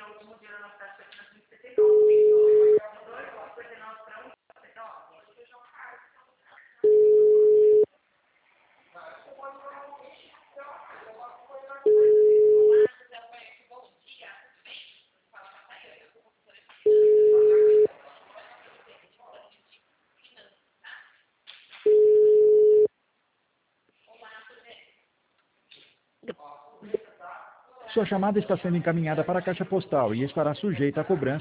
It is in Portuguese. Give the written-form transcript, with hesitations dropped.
Sua chamada está sendo encaminhada para a caixa postal e estará sujeita a cobrança